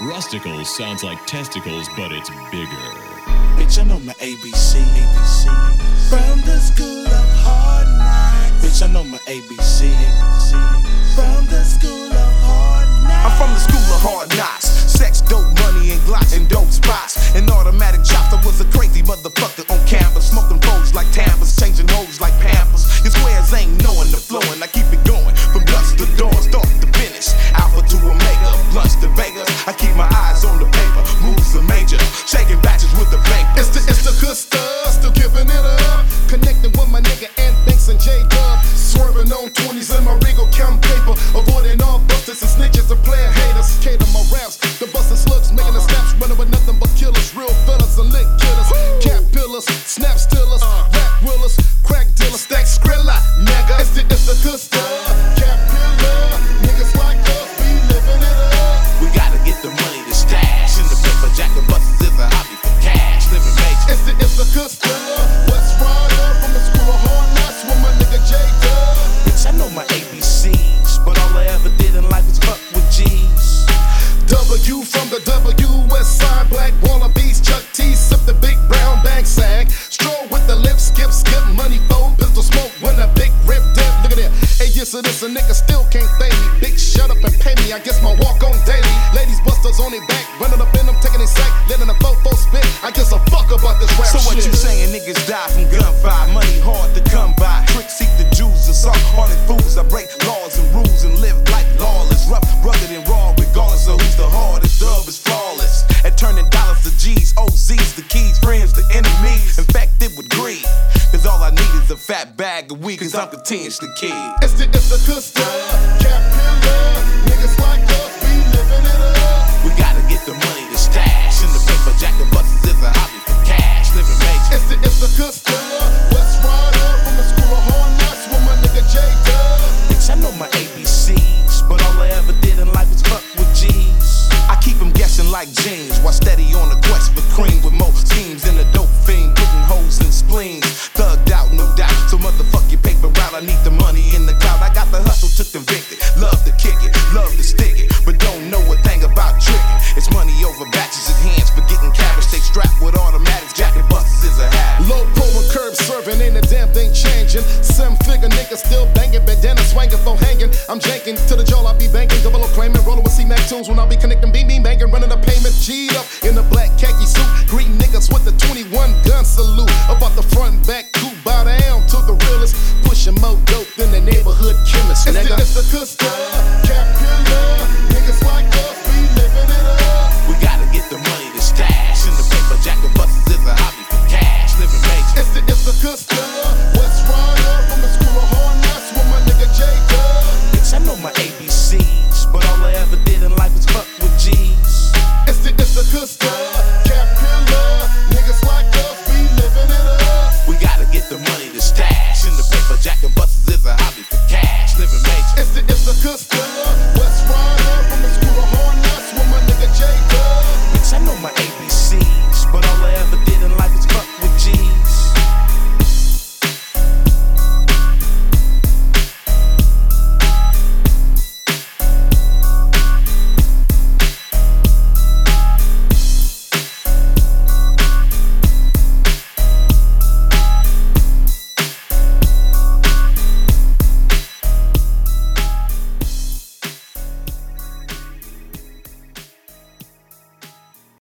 Rusticles sounds like testicles, but it's bigger. Bitch, I know my ABC. From the school of hard knocks. Bitch, I know my ABC. From the school of hard knocks. I'm from the school of hard knocks. Sex, dope, money, and glocks and dope spots. And automatic chops. I was a crazy motherfucker on campus. Smoking foes like tampers, changing hoes like pampers. Your squares ain't knowing the flow, and I keep it going from dusk to dawn, start to finish. Alpha to Omega, blunts to Vega. I keep my eyes on the paper, moves are major. Shaking batches with the paper. It's the good stuff, still giving it up. Connecting with my nigga Ant Banks and J-Dub. Swerving on 20s in my Regal Chem paper. Avoiding all busters and snitches and player haters. Cater my raps, the bustin' slugs making the snaps. Running with nothing but killers, real fellas and lick killers. Cat pillars, snap stillers, rap willers, crack dealers, stack skrilla, nigga. It's the good stuff, cat pillar. Niggas like us be living it up. We gotta get the money to stash. In the paper, jack the buses is a hobby for cash. Living major. It's the good stuff. West Rider from the school of hard knocks with my nigga J-Dub. Bitch, I know my ABCs, but all I ever did in life was fuck with G's. W from the West Side, black wallabies, Chuck T, sip the big brown bag sag. Stroll with the lip, skip, money fold, pistol smoke when a big rip dip. Look at that. Hey, yes, so this a nigga still can't pay me. Big shut up and pay me, I guess my walk on daily. Ladies busters on their back, running up in them, taking their sack, letting a fofo spit. I guess a fuck about this rap So what shit. you saying, niggas die from gunfire? Money hard to come by. Tricks seek the Jews and soft-hearted fools. I break laws and rules and live life lawless. Rough, rugged, and raw, regardless of who's the hardest. Dub is flawless at turning dollars to G's, OZ's the keys, friends the enemies. Infected with greed, cause all I need is a fat bag of weed, cause I'm continuously kid. It's the good stuff, cat pillar. Niggas like us be living it up. We gotta get the money to stash. In the paper, jack the buses is a hobby for cash. Living major. It's the good stuff. West Rider from the school of hard knocks with my nigga J-Dub. Bitch, I know my ABCs, but all I ever did in life was fuck with G's. I keep them guessing like jeans, while steady on the quest for cream with more schemes and a dope fiend, putting holes in spleens. Thugged out, no doubt. So motherfuck your paper route. I need the money in the cloud. I got the hustle to convict it. Love to kick it, love to stick it, but don't know a thing about tricking. It's money over batches of hands for getting cabbage. Stay strapped with automatics, jacket busters is a habit. Low pro and curb serving, ain't a damn thing changing. Seven-figure niggas still banging, bandana swanging, phone hanging. I'm janking to the jaw, I be banking, double O claiming, rolling with C-Mac tunes when I be connecting, beam banging, running the payment, G'd up in the black khaki suit. Greet niggas with the 21 gun salute. About the front and back, coup, bow down to the realest. Pushing more dope than the neighborhood chemist. It's the good stuff.